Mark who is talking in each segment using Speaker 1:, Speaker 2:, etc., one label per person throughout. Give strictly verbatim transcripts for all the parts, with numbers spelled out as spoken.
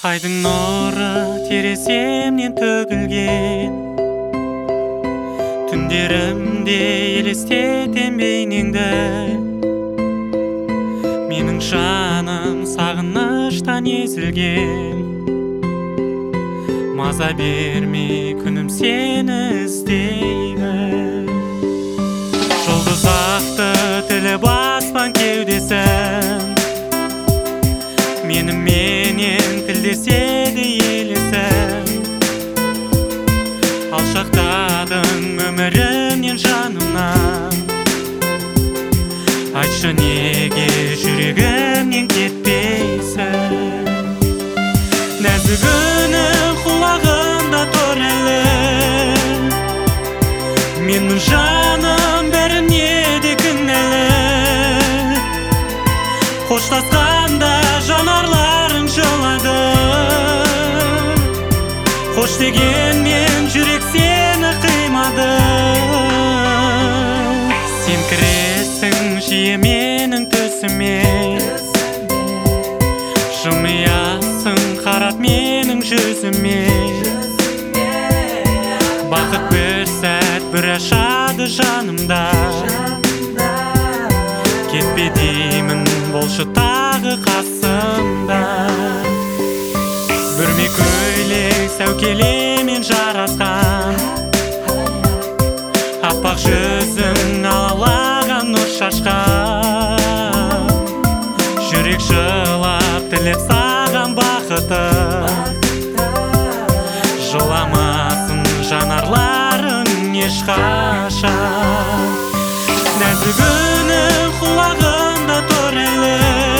Speaker 1: Айдың нұры тереземнен төгілген, түндерімде елестетем бейнеңді. Менің жаным сағыныштан езілген, маза бермей күнім сені іздейді. Жұлдыз ақты тіліп аспан кеудесін, менің менен тілдеседі елесің. Алшақтадың өмірімнен жанымнан, айтшы неге жүрегімнен кетпейсің. Нәзік үнің құлағымда тұр әлі, менің жаным бәріне де кінәлі. Қоштасқанда жанарларың жылады, қош дегенмен жүрек сені қимады. Сен кіресің жиі менің төсіме, жымиясың қарап менің жүзіме. Бақыт бір сәт бір ашады жанымда, кетпе деймін болшы тағы қасымда. Бүрме көйлек сәукелемен жарасқан, аппақ жүзің алалаған нұр шашқан. Жүрек жылап тілеп саған бақытын, жыламасын жанарларың ешқашан. Нәзік үнің құлағымда тұр әлі,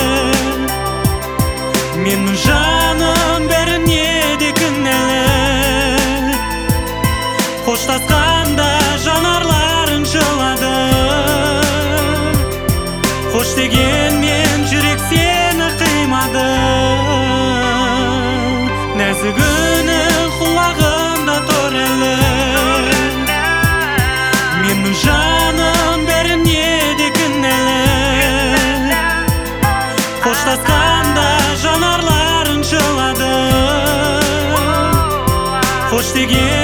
Speaker 1: менің жаным бәріне де кінәлі. Қоштасқанда жанарларың жылады, қош дегенмен жүрек сені қимады. Нәзік үнің құлағымда тұр әлі, менің жаным бәріне де кінәлі. Қоштасқанда жанарларың жылады, қош деген